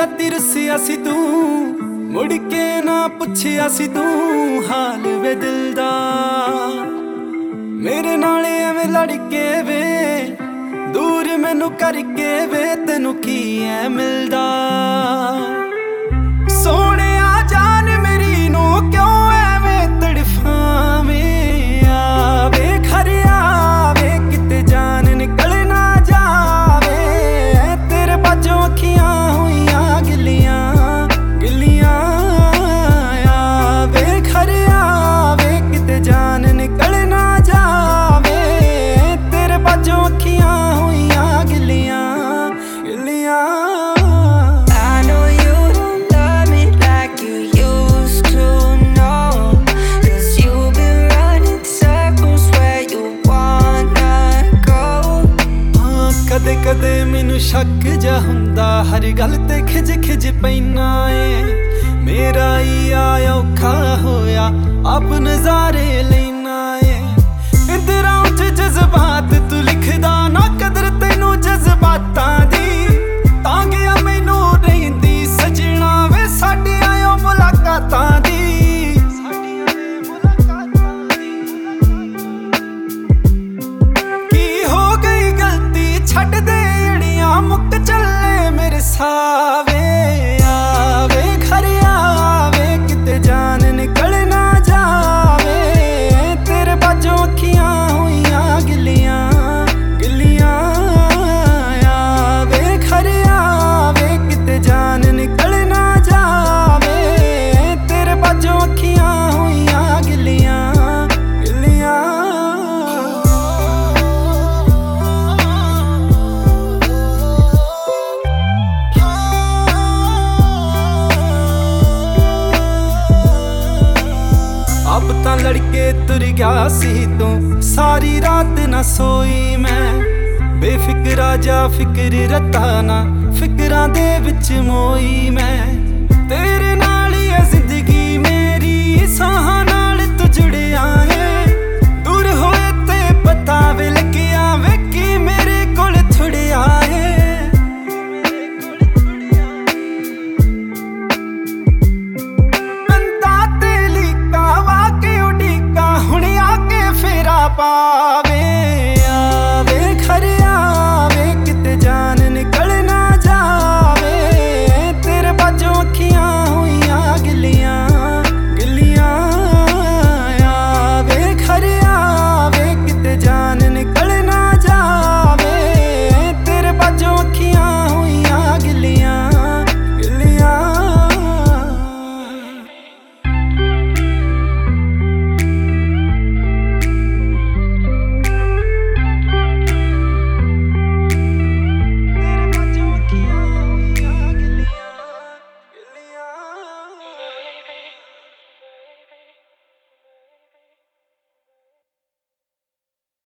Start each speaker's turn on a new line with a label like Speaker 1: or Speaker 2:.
Speaker 1: ਰਾਤੀ ਰੁੱਸਿਆ ਸੀ ਤੂੰ, ਮੁੜ ਕੇ ਨਾ ਪੁੱਛਿਆ ਸੀ ਤੂੰ ਹਾਲ ਵੇ ਦਿਲ ਦਾ। ਮੇਰੇ ਨਾਲ ਐਵੇਂ ਲੜ ਕੇ ਵੇ, ਦੂਰ ਮੈਨੂੰ ਕਰਕੇ ਵੇ, ਤੈਨੂੰ ਕੀ ਐ ਮਿਲਦਾ। ਸੋਹਣਿਆ ਜਾਨ ਮੇਰੀ ਨੂੰ ਕਿਉਂ ਐਵੇਂ ਤੜਫਾਵੇਂ, ਆਵੇ ਘਰ ਆਵੇ ਕਿਤੇ ਜਾਨ ਨਿਕਲ ਨਾ ਜਾਵੇ। ਤੇਰੇ ਬਾਝੋਂ ਅੱਖੀਆਂ ਹੋਈਆਂ ਗਿੱਲੀਆਂ ਗਿੱਲੀਆਂ, ਆਵੇ ਘਰ ਆਵੇ ਕਿਤੇ ਜਾਨ ਨਿਕਲ ਨਾ ਜਾਵੇ। ਤੇਰੇ ਬਾਝੋਂ ਅੱਖੀਆਂ ਹੋਈਆਂ ਗਿੱਲੀਆਂ ਗਿੱਲੀਆਂ। ਕਦੇ ਕਦੇ ਮੈਨੂੰ ਸ਼ੱਕ ਜਾ ਹੁੰਦਾ, ਹਰ ਗੱਲ ਤੇ ਖਿਜ ਖਿਜ ਪੈਨਾ ਏ। ਮੇਰਾ ਹੀ ਆ ਔਖਾ ਹੋਇਆ, ਆਪ ਨਜ਼ਾਰੇ ਲੈਣਾ ਏ। ਇੰਦਰਾ ਉੱਚ ਜਜ਼ਬਾਤ ਤੂੰ ਲਿਖਦਾ ਨਾ, ਕਦਰ ਤੈਨੂੰ ਜਜ਼ਬਾਤਾਂ ਦੀ। ਤਾਂ ਗਿਆ ਮੈਨੂੰ ਰਹਿੰਦੀ ਸਜਣਾ ਵੇ ਸਾਡੀਆਂ ਮੁਲਾਕਾਤਾਂ ਦੀ। ਕੀ ਹੋ ਗਈ ਗਲਤੀ ਛੱਡ ਦੇ ਅੜੀਆਂ, ਮੁੱਕ ਚੱਲੇ ਮੇਰੇ ਸਾਵੇ। ਆਵੇ ਘਰ ਆਵੇ ਕਿਤੇ ਜਾਨ ਨਿਕਲ ਨਾ ਜਾਵੇ। ਤੇਰੇ ਬਾਝੋਂ ਅੱਖੀਆਂ ਹੋਈਆਂ ਗਿੱਲੀਆਂ ਗਿੱਲੀਆਂ, ਆਵੇ ਘਰ ਆਵੇ ਕਿਤੇ ਜਾਨ ਨਿਕਲ ਨਾ ਜਾਵੇ। ਤੇਰੇ ਬਾਝੋਂ ਅੱਖੀਆਂ ਹੋਈਆਂ ਗਿੱਲੀਆਂ ਗਿੱਲੀਆਂ। अब ਤਾਂ ਲੜਕੇ ਤੁਰ ਗਿਆ ਸੀ ਤੂੰ, ਸਾਰੀ ਰਾਤ ਨਾ ਸੋਈ ਮੈਂ। ਬੇਫਿਕਰਾ ਜਾ ਫਿਕਰ ਰਤਾ ਨਾ, ਫਿਕਰਾਂ ਦੇ ਵਿੱਚ ਮੋਈ ਮੈਂ। ਤੇਰੇ ਨਾਲ ਹੀ ਹੈ ਜ਼ਿੰਦਗੀ ਮੇਰੀ, ਸਾਹਾਂ ਨਾਲ ਤੂੰ ਜੁੜਿਆ ਏ। ਦੂਰ ਹੋਏ ਤੇ ਪਤਾ ਵੀ ਲੱਗਿਆ ਵੇ ਕਿ ਮੇਰੇ ਕੋਲ ਥੁੜਿਆ ਏ। ਬੰਦਾ ਤੇ ਲੀਕਾ ਵਾ ਕੇ ਉਡੀਕਾ, ਹੁਣ ਆ ਕੇ ਫੇਰਾ ਪਾ